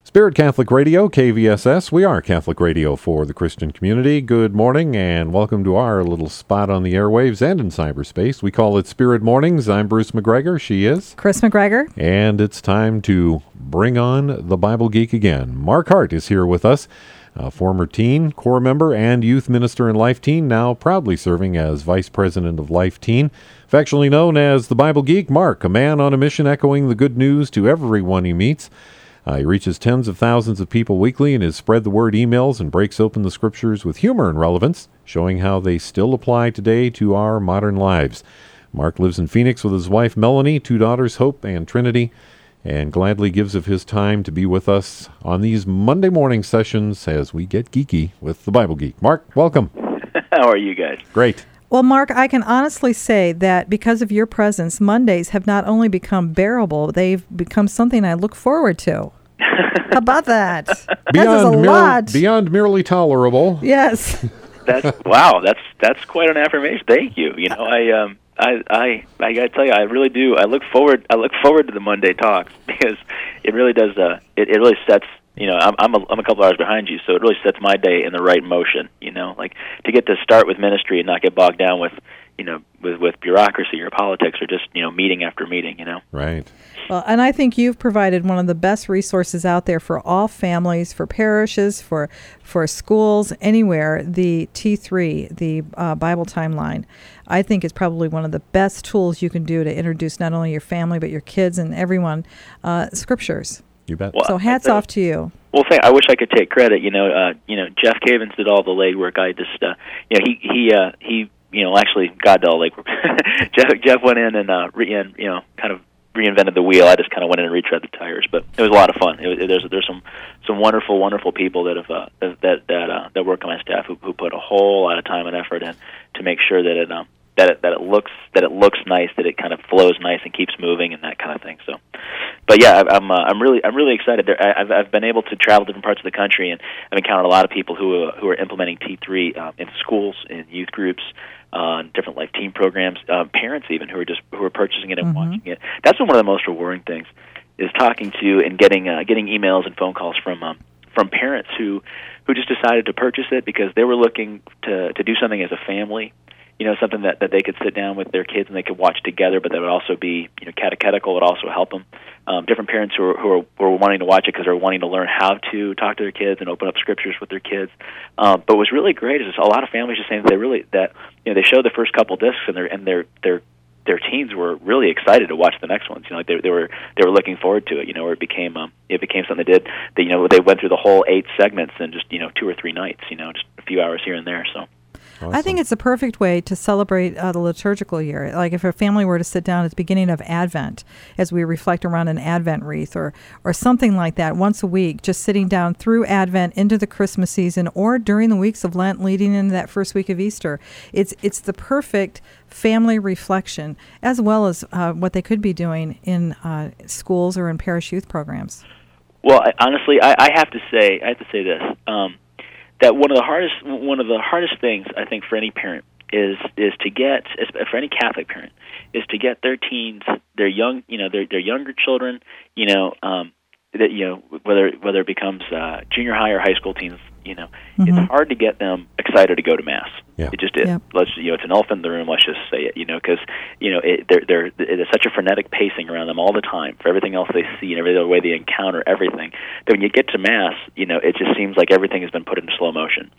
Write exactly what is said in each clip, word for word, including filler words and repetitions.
Spirit Catholic Radio, K V S S. We are Catholic radio for the Christian community. Good morning and welcome to our little spot on the airwaves and in cyberspace. We call it Spirit Mornings. I'm Bruce McGregor. She is Chris McGregor. And it's time to bring on the Bible Geek again. Mark Hart is here with us, a former teen, core member, and youth minister in Life Teen, now proudly serving as vice president of Life Teen. Affectionately known as the Bible Geek, Mark, a man on a mission echoing the good news to everyone he meets. Uh, he reaches tens of thousands of people weekly in his Spread the Word emails and breaks open the scriptures with humor and relevance, showing how they still apply today to our modern lives. Mark lives in Phoenix with his wife Melanie, two daughters Hope and Trinity, and gladly gives of his time to be with us on these Monday morning sessions as we get geeky with the Bible Geek. Mark, welcome. How are you guys? Great. Well, Mark, I can honestly say that because of your presence, Mondays have not only become bearable, they've become something I look forward to. How about that? Beyond, that is a mere, lot. Beyond merely tolerable. Yes. That's wow. That's that's quite an affirmation. Thank you. You know, I um, I I I gotta tell you, I really do. I look forward. I look forward to the Monday talks because it really does. Uh, it, it really sets. You know, I'm I'm a, I'm a couple hours behind you, so it really sets my day in the right motion. You know, like to get to start with ministry and not get bogged down with, you know, with with bureaucracy or politics or just, you know, meeting after meeting. You know. Right. Well, and I think you've provided one of the best resources out there for all families, for parishes, for for schools, anywhere. The T three, the uh, Bible Timeline, I think is probably one of the best tools you can do to introduce not only your family but your kids and everyone uh, scriptures. You bet. Well, so hats off to you. Well, thank, I wish I could take credit. You know, uh, you know, Jeff Cavins did all the legwork. I just, uh, you know, he he uh, he, you know, actually God did all the legwork. Jeff Jeff went in and uh, re- and you know, kind of reinvented the wheel. I just kind of went in and retread the tires, but it was a lot of fun. It was, there's there's some some wonderful wonderful people that have uh, that that uh, that work on my staff who who put a whole lot of time and effort in to make sure that it um, that it that it looks that it looks nice, that it kind of flows nice and keeps moving and that kind of thing. So, but yeah, I'm uh, I'm really I'm really excited. There, I've I've been able to travel different parts of the country, and I've encountered a lot of people who uh, who are implementing T three um, in schools, in youth groups, uh, different Life Teen programs, uh, parents even who are just who are purchasing it and Mm-hmm. watching it. That's been one of the most rewarding things, is talking to and getting uh, getting emails and phone calls from um, from parents who who just decided to purchase it because they were looking to to do something as a family. You know, something that, that they could sit down with their kids and they could watch together, but that would also be, you know, catechetical, would also help them. Um, different parents who are, who are, who are wanting to watch it because they're wanting to learn how to talk to their kids and open up scriptures with their kids. Um, but what's really great is a lot of families just saying that they really, that, you know, they showed the first couple discs and their and their their their teens were really excited to watch the next ones. You know, like they they were they were looking forward to it. You know, or it became um it became something they did. That, you know, they went through the whole eight segments in just, you know, two or three nights. You know, just a few hours here and there. So. Awesome. I think it's a perfect way to celebrate uh, the liturgical year. Like if a family were to sit down at the beginning of Advent as we reflect around an Advent wreath or, or something like that once a week, just sitting down through Advent into the Christmas season or during the weeks of Lent leading into that first week of Easter. It's it's the perfect family reflection as well as uh, what they could be doing in uh, schools or in parish youth programs. Well, I, honestly, I, I have to say, I have to say this. Um, that one of the hardest one of the hardest things I think for any parent is is to get for any Catholic parent is to get their teens, their young, you know, their their younger children, you know, um, that you know whether whether it becomes uh, junior high or high school teens, you know, mm-hmm. It's hard to get them excited to go to mass. Yeah. It just is. Yep. Let's you know, it's an elephant in the room. Let's just say it, you know, because you know it, they're they're there's such a frenetic pacing around them all the time for everything else they see and every other way they encounter everything. That when you get to mass, you know, it just seems like everything has been put into slow motion.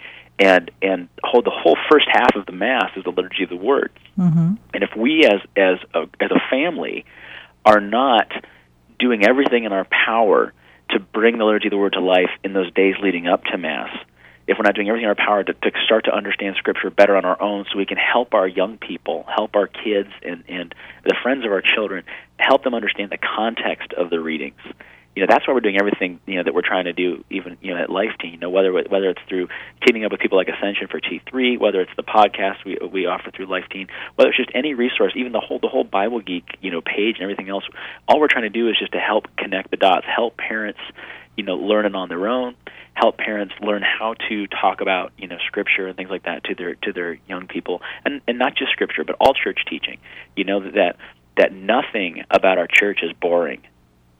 And and hold the whole first half of the mass is the liturgy of the Word. Mm-hmm. And if we as as a, as a family are not doing everything in our power to bring the liturgy of the Word to life in those days leading up to mass, if we're not doing everything in our power to, to start to understand Scripture better on our own so we can help our young people, help our kids and, and the friends of our children, help them understand the context of the readings. You know, that's why we're doing everything, you know, that we're trying to do, even, you know, at Life Teen. You know, whether whether it's through teaming up with people like Ascension for T three, whether it's the podcast we we offer through Life Teen, whether it's just any resource, even the whole the whole Bible Geek, you know, page and everything else. All we're trying to do is just to help connect the dots, help parents, you know, learn it on their own, help parents learn how to talk about, you know, Scripture and things like that to their to their young people, and and not just Scripture, but all church teaching. You know, that that nothing about our church is boring.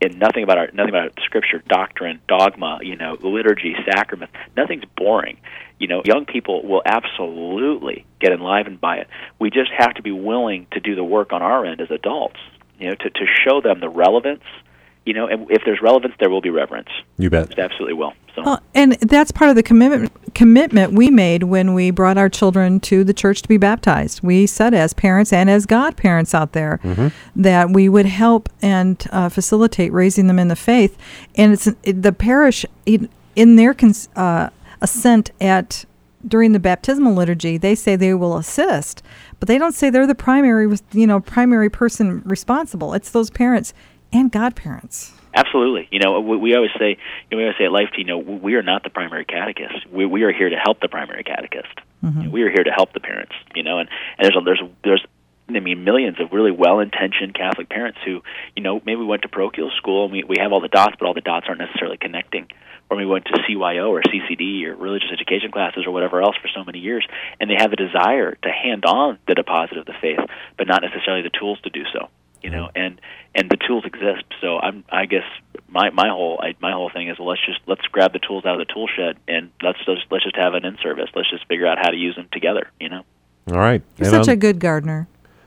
and nothing about our nothing about Scripture, doctrine, dogma, you know, liturgy, sacrament. Nothing's boring. You know, young people will absolutely get enlivened by it. We just have to be willing to do the work on our end as adults, you know, to, to show them the relevance. You know, and if there's relevance, there will be reverence. You bet. It absolutely will. So. Well, and that's part of the commitment commitment we made when we brought our children to the church to be baptized. We said, as parents and as godparents out there, mm-hmm. that we would help and uh, facilitate raising them in the faith. And it's the parish in, in their cons, uh, assent at during the baptismal liturgy. They say they will assist, but they don't say they're the primary, you know, primary person responsible. It's those parents and godparents. Absolutely. You know, we, we always say, you know, we always say at Life Teen, you know, we are not the primary catechist. We we are here to help the primary catechist. Mm-hmm. You know, we are here to help the parents. You know, and, and there's a, there's there's I mean millions of really well-intentioned Catholic parents who, you know, maybe we went to parochial school and we we have all the dots, but all the dots aren't necessarily connecting. Or we went to C Y O or C C D or religious education classes or whatever else for so many years, and they have a desire to hand on the deposit of the faith, but not necessarily the tools to do so. You know, and and the tools exist. So I'm, I guess my my whole I, my whole thing is well, let's just let's grab the tools out of the tool shed and let's just let's just have an in service. Let's just figure out how to use them together. You know. All right. You're and such um, a good gardener.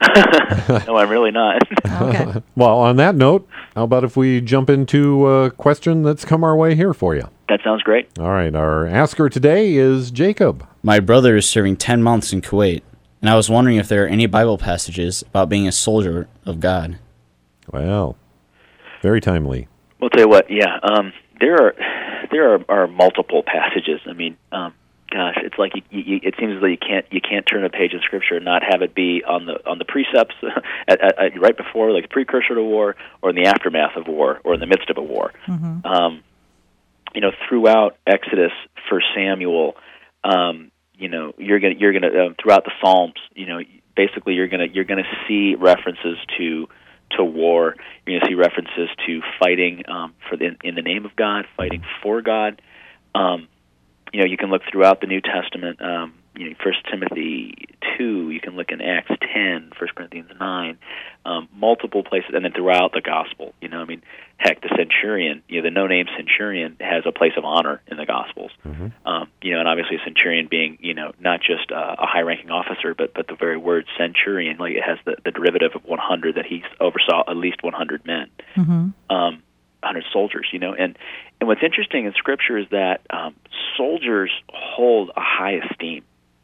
No, I'm really not. Okay. Well, on that note, how about if we jump into a question that's come our way here for you? That sounds great. All right. Our asker today is Jacob. My brother is serving ten months in Kuwait. And I was wondering if there are any Bible passages about being a soldier of God. Well, very timely. We'll tell you what, yeah. Um, there are there are, are multiple passages. I mean, um, gosh, it's like you, you, it seems as though you can't you can't turn a page in Scripture and not have it be on the on the precepts at, at, at, right before, like precursor to war, or in the aftermath of war, or in the midst of a war. Mm-hmm. Um, you know, throughout Exodus, First Samuel. Um, You know, you're gonna you're gonna um, throughout the Psalms. You know, basically you're gonna you're gonna see references to to war. You're gonna see references to fighting um, for the, in the name of God, fighting for God. Um, you know, you can look throughout the New Testament. Um, you know, First Timothy two. You can look in Acts ten, First Corinthians nine, um, multiple places, and then throughout the Gospel. You know, I mean, heck, the centurion. You know, the no-name centurion has a place of honor in the Gospels. Mm-hmm. Um, you know, and obviously a centurion being, you know, not just uh, a high-ranking officer, but but the very word centurion, like it has the, the derivative of one hundred, that he oversaw at least one hundred men, mm-hmm. um, one hundred soldiers. You know, and and what's interesting in Scripture is that um, soldiers hold a high esteem.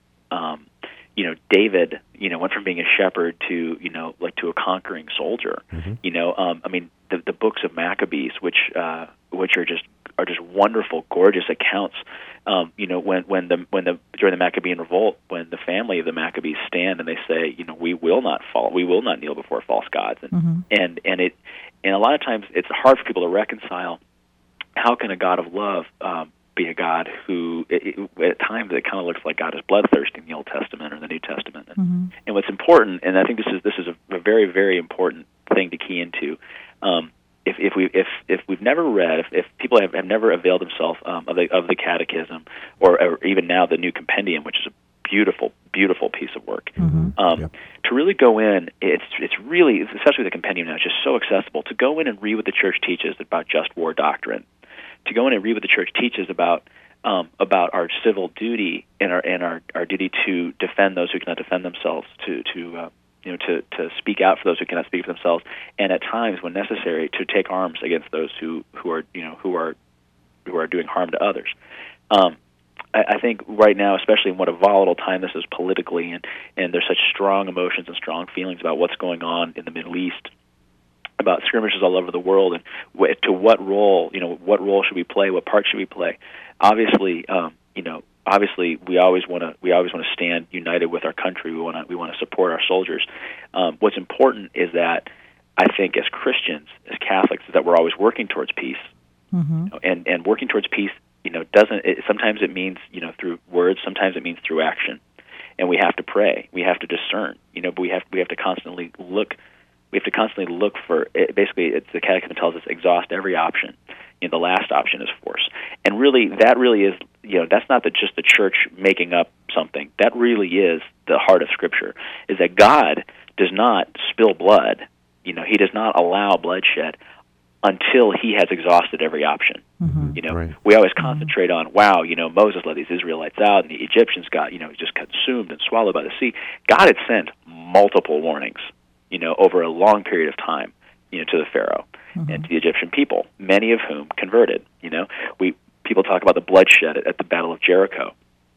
Um, you know, David, you know, went from being a shepherd to, you know, like to a conquering soldier. Mm-hmm. You know, um, I mean, the, the books of Maccabees, which uh, which are just are just wonderful, gorgeous accounts. Um, you know, when when the when the during the Maccabean revolt, when the family of the Maccabees stand and they say, you know, we will not fall, we will not kneel before false gods, and mm-hmm. and and it and a lot of times it's hard for people to reconcile. How can a God of love um, be a God who, it, it, at times, it kind of looks like God is bloodthirsty in the Old Testament or the New Testament. And, mm-hmm. and what's important, and I think this is this is a, a very, very important thing to key into. Um, if if we if if we've never read, if, if people have, have never availed themselves um, of the of the Catechism, or, or even now the New Compendium, which is a beautiful, beautiful piece of work, mm-hmm. um, yep. to really go in, it's it's really, especially the Compendium now, it's just so accessible to go in and read what the Church teaches about just war doctrine. To go in and read what the Church teaches about um, about our civil duty and our and our, our duty to defend those who cannot defend themselves, to to uh, you know to, to speak out for those who cannot speak for themselves, and at times, when necessary, to take arms against those who, who are you know who are who are doing harm to others. Um, I, I think right now, especially in what a volatile time this is politically, and, and there's such strong emotions and strong feelings about what's going on in the Middle East, about skirmishes all over the world, and wh- to what role, you know, what role should we play? What part should we play? Obviously, um, you know, obviously, we always want to, we always want to stand united with our country. We want to, we want to support our soldiers. Um, what's important is that I think, as Christians, as Catholics, is that we're always working towards peace, mm-hmm. you know, and and working towards peace, you know, doesn't. It, sometimes it means, you know, through words. Sometimes it means through action, and we have to pray. We have to discern, you know, but we have we have to constantly look. We have to constantly look for, basically, it's, the Catechism tells us, exhaust every option. You know, the last option is force. And really, that really is, you know, that's not the, just the Church making up something. That really is the heart of Scripture, is that God does not spill blood. You know, He does not allow bloodshed until he has exhausted every option. Mm-hmm. You know, Right. we always concentrate on, wow, you know, Moses let these Israelites out, and the Egyptians got, you know, just consumed and swallowed by the sea. God had sent multiple warnings, you know, over a long period of time, you know, to the Pharaoh Mm-hmm. and to the Egyptian people, many of whom converted. You know, we people talk about the bloodshed at, at the Battle of Jericho.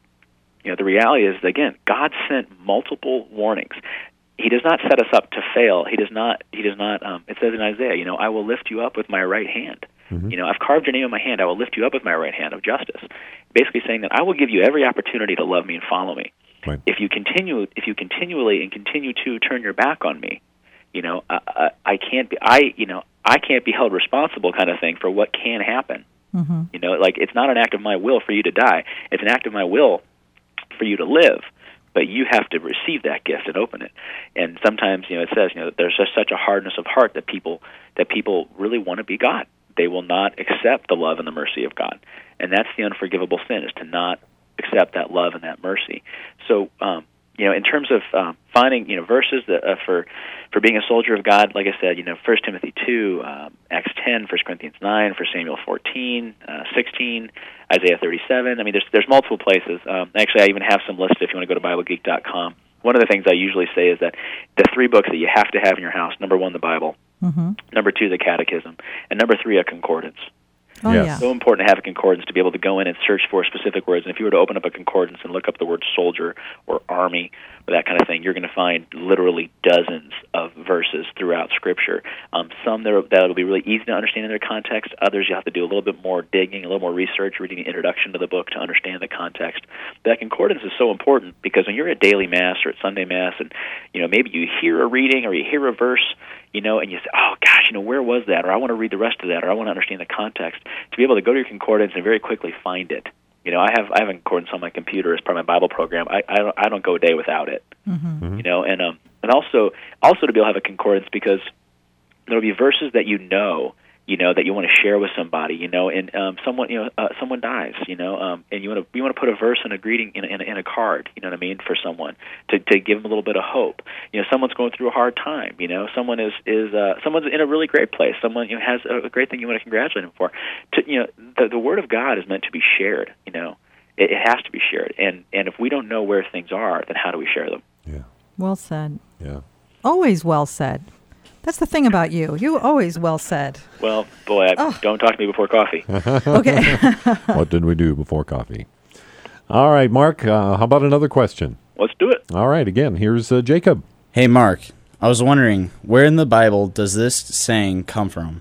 You know, the reality is, again, God sent multiple warnings. He does not set us up to fail. He does not. He does not. Um, it says in Isaiah, you know, I will lift you up with my right hand. Mm-hmm. You know, I've carved your name in my hand. I will lift you up with my right hand of justice. Basically saying that I will give you every opportunity to love me and follow me. Right. If you continue, if you continually and continue to turn your back on me, you know, I, I, I can't be. I, you know, I can't be held responsible, kind of thing, for what can happen. Mm-hmm. You know, like it's not an act of my will for you to die. It's an act of my will for you to live. But you have to receive that gift and open it. And sometimes, you know, it says, you know, there's just such a hardness of heart that people that people really want to be God. They will not accept the love and the mercy of God, and that's the unforgivable sin, is to not accept that love and that mercy. So, um, you know, in terms of um, finding, you know, verses that, uh, for for being a soldier of God, like I said, you know, First Timothy two, um, Acts ten, First Corinthians nine, First Samuel fourteen, uh, sixteen, Isaiah thirty-seven. I mean, there's there's multiple places. Um, actually, I even have some listed if you want to go to Bible Geek dot com. One of the things I usually say is that the three books that you have to have in your house: number one, the Bible; Mm-hmm. number two, the Catechism; and number three, a concordance. Oh, Yes. yeah. So important to have a concordance to be able to go in and search for specific words. And if you were to open up a concordance and look up the word soldier or army or that kind of thing, you're going to find literally dozens of verses throughout Scripture. Um, some that will be really easy to understand in their context. Others you have to do a little bit more digging, a little more research, reading the introduction to the book to understand the context. But that concordance is so important because when you're at daily Mass or at Sunday Mass, and you know maybe you hear a reading or you hear a verse, you know, and you say, oh, gosh, you know, where was that? Or I want to read the rest of that, or I want to understand the context. To be able to go to your concordance and very quickly find it. You know, I have I have a concordance on my computer as part of my Bible program. I I don't, I don't go a day without it. Mm-hmm. Mm-hmm. You know, and um and also also to be able to have a concordance because there'll be verses that you know, you know, that you want to share with somebody, you know, and um, someone, you know, uh, someone dies, you know, um, and you want to you want to put a verse in a greeting in a, in, a, in a card, you know what I mean, for someone to to give them a little bit of hope. You know, someone's going through a hard time, you know, someone is is uh, someone's in a really great place, someone you know, has a, a great thing you want to congratulate them for. To you know, the the Word of God is meant to be shared, you know, it, it has to be shared, and and if we don't know where things are, then how do we share them? Yeah. Well said. Yeah. Always well said. That's the thing about you. You always well said. Well, boy, I, Oh. don't talk to me before coffee. Okay. What did we do before coffee? All right, Mark, uh, how about another question? Let's do it. All right, again, here's uh, Jacob. Hey, Mark, I was wondering, where in the Bible does this saying come from?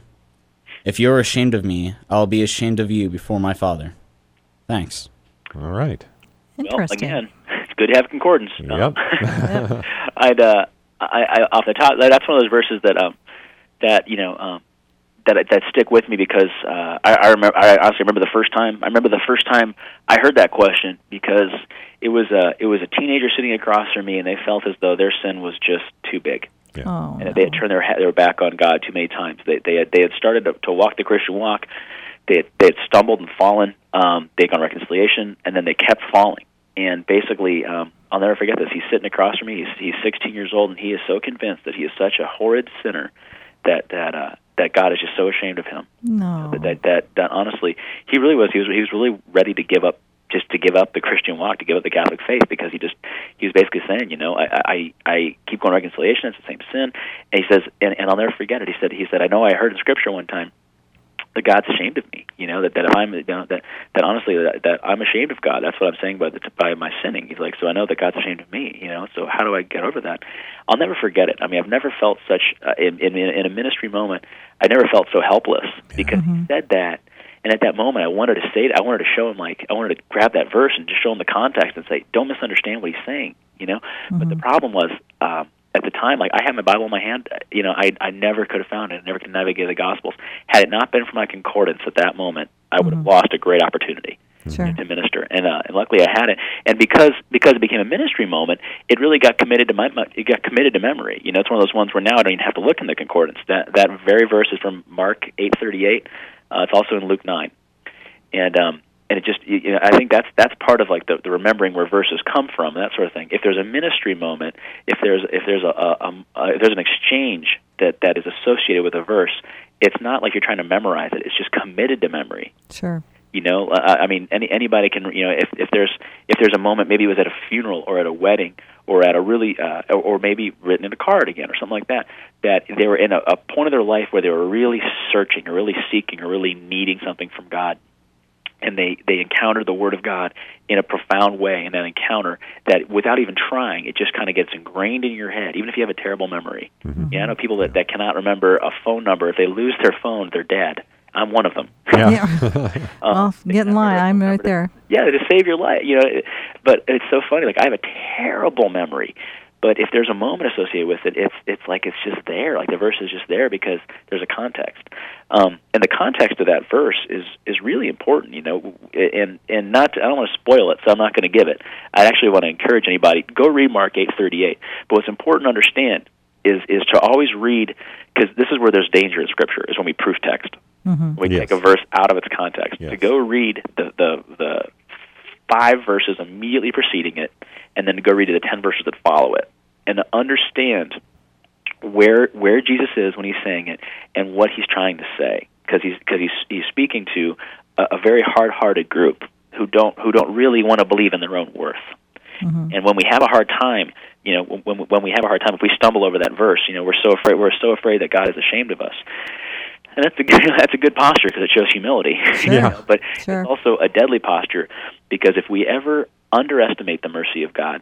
If you're ashamed of me, I'll be ashamed of you before my Father. Thanks. All right. Interesting. Well, again, it's good to have concordance. Yep. I'd, uh, I, I, off the top, that's one of those verses that, um, that you know, um, that that stick with me because uh, I, I remember. I honestly remember the first time. I remember the first time I heard that question because it was a it was a teenager sitting across from me, and they felt as though their sin was just too big. Yeah. Oh, And they had no. turned their head, their back on God too many times. They they had they had started to, to walk the Christian walk. They had, they had stumbled and fallen. Um, they had gone reconciliation, and then they kept falling. And basically, um, I'll never forget this. He's sitting across from me. He's he's sixteen years old, and he is so convinced that he is such a horrid sinner that that uh, that God is just so ashamed of him. No. That, that that that honestly, he really was. He was he was really ready to give up. Just to give up the Christian walk, to give up the Catholic faith, because he just he was basically saying, you know, I I, I keep going to reconciliation, it's the same sin. And he says, and, and I'll never forget it. He said, he said, I know I heard in Scripture one time that God's ashamed of me. You know, that that if I'm you know, that that honestly that, that I'm ashamed of God. That's what I'm saying by the, by my sinning. He's like, so I know that God's ashamed of me. You know, so how do I get over that? I'll never forget it. I mean, I've never felt such uh, in, in in a ministry moment. I never felt so helpless because Mm-hmm. he said that. And at that moment, I wanted to say, I wanted to show him, like, I wanted to grab that verse and just show him the context and say, don't misunderstand what he's saying, you know. Mm-hmm. But the problem was, um, at the time, like, I had my Bible in my hand, you know, I I never could have found it, I never could navigate the Gospels. Had it not been for my concordance at that moment, I would have Mm-hmm. lost a great opportunity Sure. to minister. And uh, and luckily, I had it. And because because it became a ministry moment, it really got committed to my it got committed to memory. You know, it's one of those ones where now I don't even have to look in the concordance. That that very verse is from Mark eight thirty eight. Uh, it's also in Luke nine. And um, and it just you know I think that's that's part of like the, the remembering where verses come from and that sort of thing. If there's a ministry moment, if there's if there's a, a, a, a if there's an exchange that, that is associated with a verse, it's not like you're trying to memorize it. It's just committed to memory. Sure. You know, uh, I mean, any anybody can. You know, if if there's if there's a moment, maybe it was at a funeral or at a wedding or at a really, uh, or, or maybe written in a card again or something like that, that they were in a, a point of their life where they were really searching or really seeking or really needing something from God, and they they encountered the Word of God in a profound way in that encounter. That without even trying, it just kind of gets ingrained in your head, even if you have a terrible memory. Mm-hmm. Yeah, I know people that that cannot remember a phone number. If they lose their phone, they're dead. I'm one of them. Yeah. yeah. well, get in line. I'm right there. Yeah, to save your life. You know, but it's so funny. Like I have a terrible memory, but if there's a moment associated with it, it's it's like it's just there. Like the verse is just there because there's a context, um, and the context of that verse is is really important. You know, and and not to, I don't want to spoil it, so I'm not going to give it. I actually want to encourage anybody go read Mark eight thirty-eight. But what's important to understand is is to always read, because this is where there's danger in Scripture, is when we proof text. Mm-hmm. We yes. take a verse out of its context. Yes. To go read the, the the five verses immediately preceding it, and then to go read the ten verses that follow it, and to understand where where Jesus is when he's saying it and what he's trying to say, because he's because he's he's speaking to a, a very hard-hearted group who don't who don't really want to believe in their own worth. Mm-hmm. And when we have a hard time, you know, when when we have a hard time, if we stumble over that verse, you know, we're so afraid we're so afraid that God is ashamed of us. And that's a good, that's a good posture because it shows humility. Sure. You know? But sure. It's also a deadly posture because if we ever underestimate the mercy of God,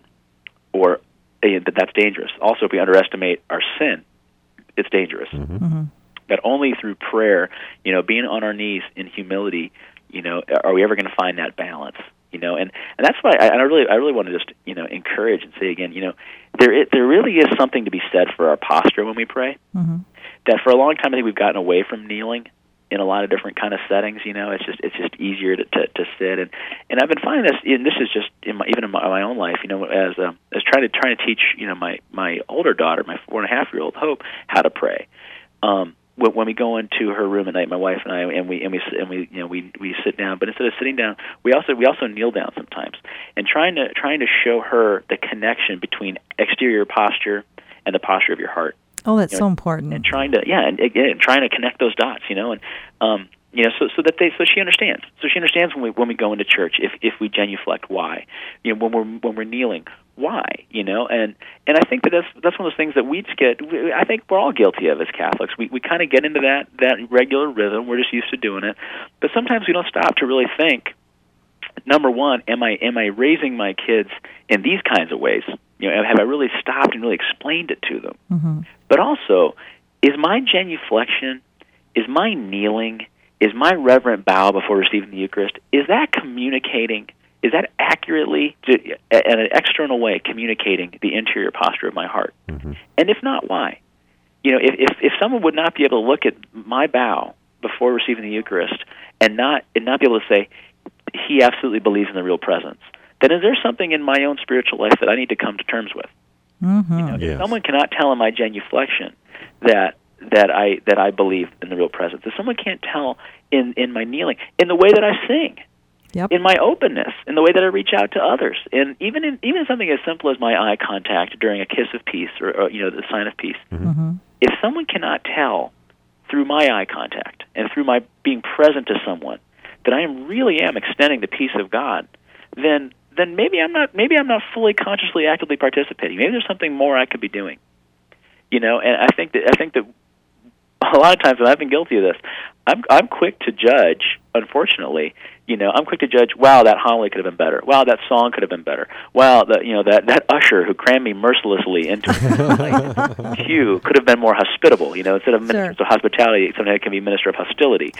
or uh, that's dangerous. Also, if we underestimate our sin, it's dangerous. Mm-hmm. Mm-hmm. That only through prayer, you know, being on our knees in humility, you know, are we ever going to find that balance? You know, and, and that's why I, I really I really want to just you know encourage and say again, you know, there is, there really is something to be said for our posture when we pray. Mm-hmm. That for a long time I think we've gotten away from kneeling in a lot of different kind of settings. You know, it's just it's just easier to to, to sit and and I've been finding this. And this is just in my, even in my, my own life. You know, as um, as trying to trying to teach you know my my older daughter, my four and a half year old Hope, how to pray. Um, when, when we go into her room at night, my wife and I, and we and we and we you know we we sit down. But instead of sitting down, we also we also kneel down sometimes, and trying to trying to show her the connection between exterior posture and the posture of your heart. Oh, that's you know, so important. And trying to, yeah, and again, trying to connect those dots, you know, and um, you know, so so that they, so she understands. So she understands when we when we go into church, if if we genuflect, why, you know, when we're when we're kneeling, why, you know, and and I think that that's that's one of those things that we just get. We, I think we're all guilty of as Catholics. We we kind of get into that that regular rhythm. We're just used to doing it, but sometimes we don't stop to really think. Number one, am I am I raising my kids in these kinds of ways? You know, have I really stopped and really explained it to them? Mm-hmm. But also, is my genuflection, is my kneeling, is my reverent bow before receiving the Eucharist, is that communicating, is that accurately, in an external way, communicating the interior posture of my heart? Mm-hmm. And if not, why? You know, if, if if someone would not be able to look at my bow before receiving the Eucharist and not and not be able to say, he absolutely believes in the real presence, then is there something in my own spiritual life that I need to come to terms with? Mm-hmm. You know, yes. If someone cannot tell in my genuflection that that I that I believe in the real presence, if someone can't tell in, in my kneeling, in the way that I sing, yep. in my openness, in the way that I reach out to others, and even in even something as simple as my eye contact during a kiss of peace or, or you know the sign of peace, mm-hmm. if someone cannot tell through my eye contact and through my being present to someone that I am really am extending the peace of God, then then maybe I'm not maybe I'm not fully consciously actively participating. Maybe there's something more I could be doing. You know, and I think that I think that a lot of times, and I've been guilty of this, I'm I'm quick to judge, unfortunately. You know, I'm quick to judge, wow, that homily could have been better. Wow, that song could have been better. Wow, the, you know, that, that usher who crammed me mercilessly into a queue could have been more hospitable. You know, instead of minister sure. of hospitality, sometimes it can be minister of hostility.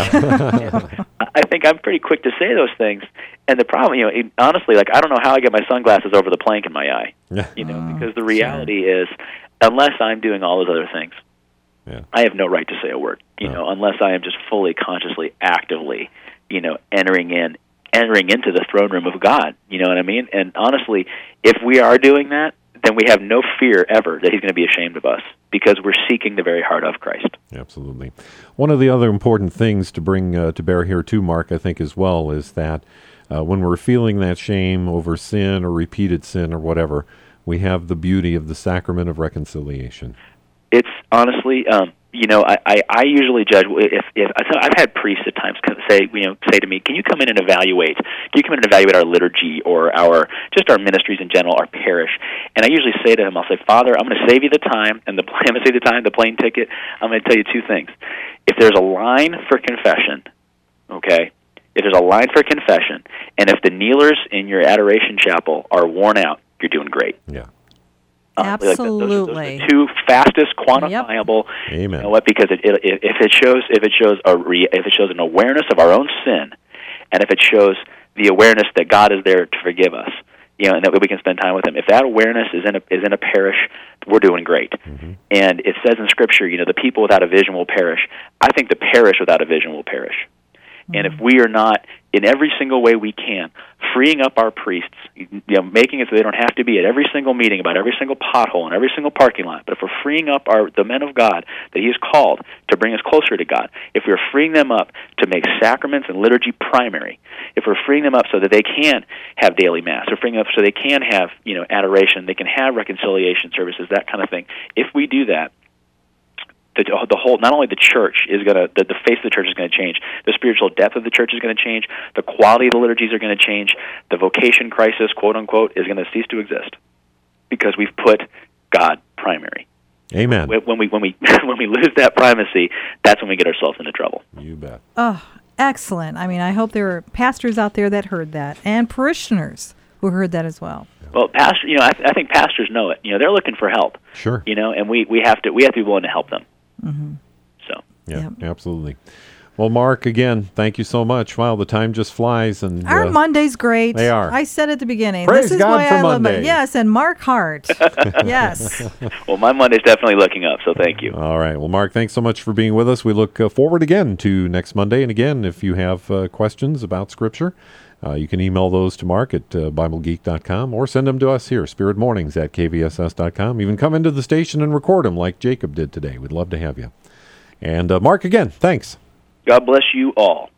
Yeah. I think I'm pretty quick to say those things. And the problem, you know, it, honestly, like, I don't know how I get my sunglasses over the plank in my eye. You know, oh, because the reality sure. is, unless I'm doing all those other things, yeah. I have no right to say a word, you no. know, unless I am just fully, consciously, actively, you know, entering in, entering into the throne room of God, you know what I mean? And honestly, if we are doing that, then we have no fear ever that he's going to be ashamed of us, because we're seeking the very heart of Christ. Absolutely. One of the other important things to bring uh, to bear here too, Mark, I think as well, is that uh, when we're feeling that shame over sin or repeated sin or whatever, we have the beauty of the sacrament of reconciliation. It's honestly, um, you know, I, I, I usually judge if if I've had priests at times say, you know, say to me, "Can you come in and evaluate? Can you come in and evaluate our liturgy or our just our ministries in general, our parish?" And I usually say to him, "I'll say, Father, I'm going to save you the time and the I'm going to save the time, the plane ticket. I'm going to tell you two things. If there's a line for confession, okay." If there's a line for confession, and if the kneelers in your adoration chapel are worn out, you're doing great. Yeah. Uh, like those, those, are, those are Absolutely. the two fastest quantifiable. Yep. Amen. You know what? Because it, it, if it shows, if it shows a re, if it shows an awareness of our own sin, and if it shows the awareness that God is there to forgive us, you know, and that we can spend time with Him. If that awareness is in a is in a parish, we're doing great. Mm-hmm. And it says in Scripture, you know, the people without a vision will perish. I think the parish without a vision will perish. And if we are not, in every single way we can, freeing up our priests, you know, making it so they don't have to be at every single meeting about every single pothole and every single parking lot, but if we're freeing up our the men of God that He has called to bring us closer to God, if we're freeing them up to make sacraments and liturgy primary, if we're freeing them up so that they can have daily Mass, or freeing them up so they can have, you know, adoration, they can have reconciliation services, that kind of thing, if we do that, The, the whole, not only the church is going to, the, the face of the church is going to change, the spiritual depth of the church is going to change, the quality of the liturgies are going to change, the vocation crisis, quote unquote, is going to cease to exist because we've put God primary. Amen. When we when we when we lose that primacy, that's when we get ourselves into trouble. You bet. Oh, excellent. I mean, I hope there are pastors out there that heard that, and parishioners who heard that as well. Well, pastor, you know, I, th- I think pastors know it. You know, they're looking for help. Sure. You know, and we, we have to we have to be willing to help them. Mm-hmm. So. Yeah, Yep. absolutely. Well, Mark, again, thank you so much. Wow, the time just flies. And Our uh, Monday's great. they are. I said at the beginning. Praise this is God why for I love Monday. it. Yes, and Mark Hart. Yes. Well, my Monday's definitely looking up, so thank you. All right. Well, Mark, thanks so much for being with us. We look uh, forward again to next Monday. And again, if you have uh, questions about Scripture, uh, you can email those to Mark at uh, Bible Geek dot com or send them to us here, Spirit Mornings at K V S S dot com. Even come into the station and record them like Jacob did today. We'd love to have you. And uh, Mark, again, thanks. God bless you all.